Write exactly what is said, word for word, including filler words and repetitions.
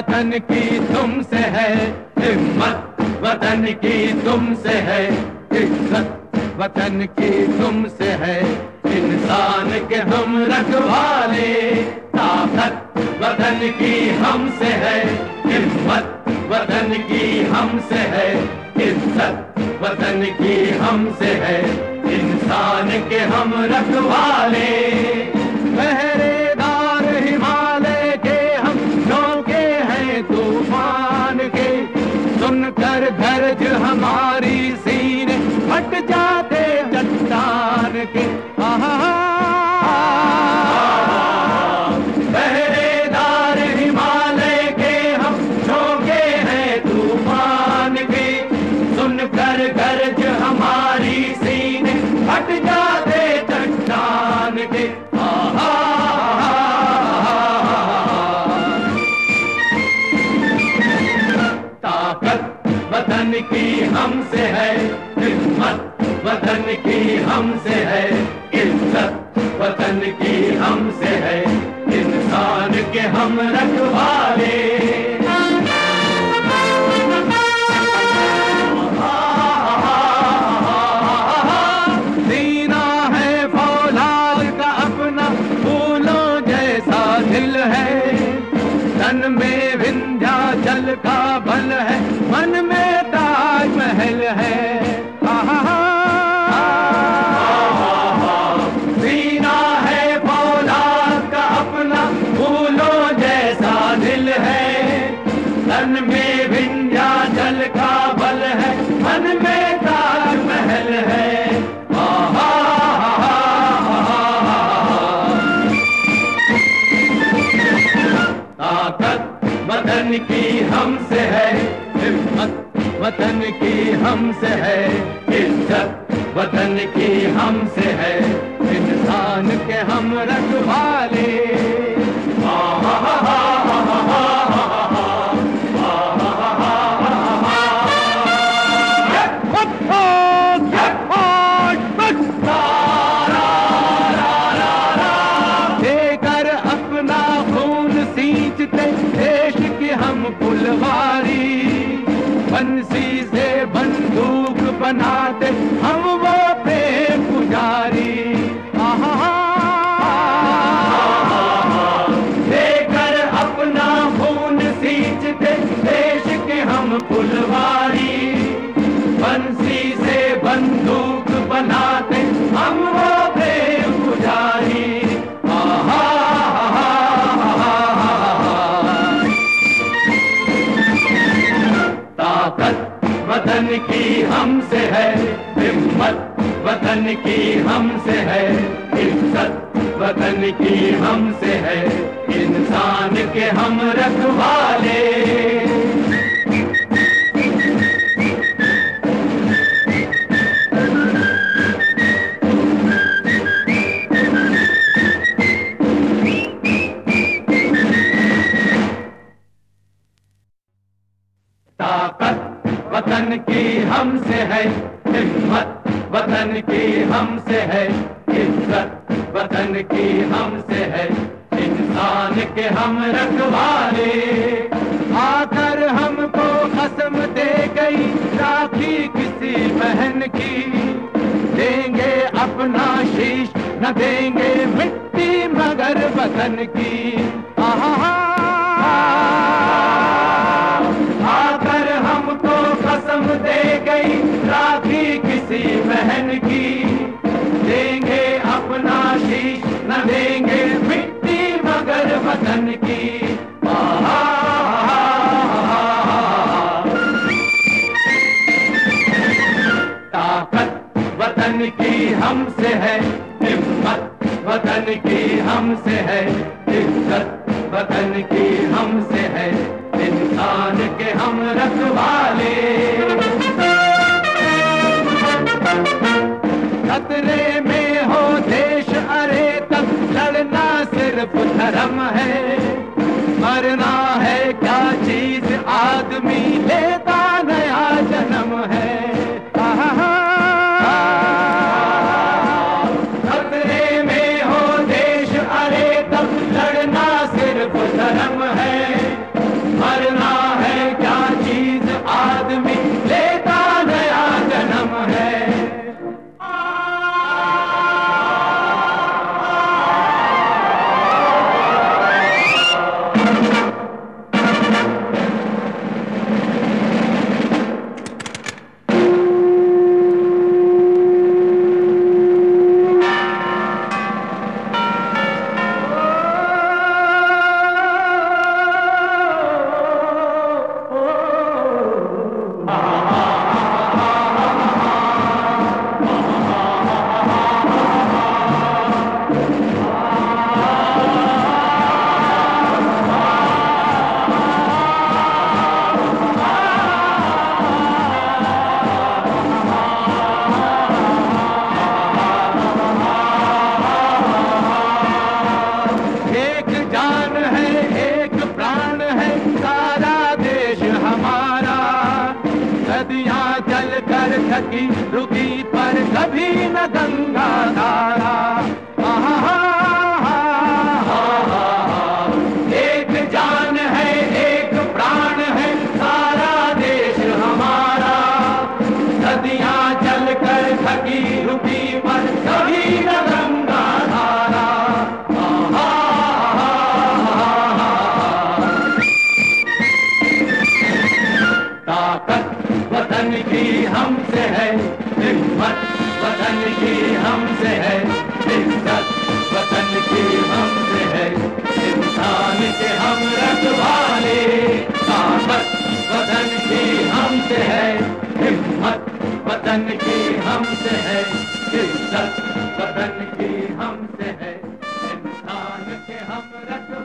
वतन की तुमसे है हिम्मत, वतन की तुमसे है इज्जत, वतन की तुमसे है इंसान के हम रखवाले। ताकत वतन की हमसे है हिम्मत, वतन की हमसे है इज्जत, वतन की हमसे है इंसान के हम रखवाले। पहरेदार हिमालय के हम झोंके हैं तूफान के, सुनकर गरज हमारी सीने फट जाते चट्टान के। पहरेदार हिमालय के हम झोंके हैं तूफान के, सुनकर गरज हमारी सीने फट जाते चट्टान के। ताकत वतन की हमसे है हिम्मत, वतन की हमसे है इज्जत, वतन की हमसे है इंसान के हम रखवाले। सीना है फौलाद का अपना फूलों जैसा दिल है, तन में विंध्याचल का बल है, मन में ताजमहल है। सीना है फौलाद का अपना फूलों जैसा दिल है, तन में विंध्याचल का बल है, मन में ताजमहल है। ताकत वतन की हमसे है हिम्मत, वतन की हमसे है इज्जत, वतन की हमसे है इंसान के हम रखवाले। देकर अपना खून सींचते देश की हम फुलवारी, बंसी से बंदूक बनाते हम वो प्रेम पुजारी। देकर अपना खून सींचते देश के हम फुलवारी, बंसी से बंदूक बनाते हम वो प्रेम पुजारी। ताकत वतन की हमसे है हिम्मत, वतन की हमसे है इज्जत, वतन की हमसे है इंसान के हम रखवाले। ताकत वतन की हमसे है हिम्मत, वतन की हमसे है इज्जत, वतन की हमसे है इंसान के हम रखवाले। आकर हमको कसम दे गई राखी किसी बहन की, देंगे अपना शीश न देंगे मिट्टी मगर वतन की। आकर हमको कसम दे गई राखी किसी बहन की, देंगे अपना शीश न देंगे मिट्टी मगर वतन की। ताकत वतन की हमसे है हिम्मत, वतन की हमसे है इज्जत, वतन की हमसे है इंसान के हम रखवाले। खतरे में हो देश अरे तब लड़ना सिर्फ धर्म है, मरना है क्या चीज आदमी लेता नया जन्म है। खतरे में हो देश अरे तब लड़ना सिर्फ धर्म है, थकी रुकी पर कभी न गंगा धारा। आहा, एक जान है एक प्राण है सारा देश हमारा, सदियां चलकर थकी रुकी पर कभी न गंगा धारा। ताकत वतन की हमसे है, हिम्मत वतन की हमसे है, इज्जत वतन की हमसे है, इंसान के हम रखवाले। ताकत वतन की हमसे है, हिम्मत वतन की हमसे है, इज्जत वतन की हमसे है, इंसान के हम रखवाले।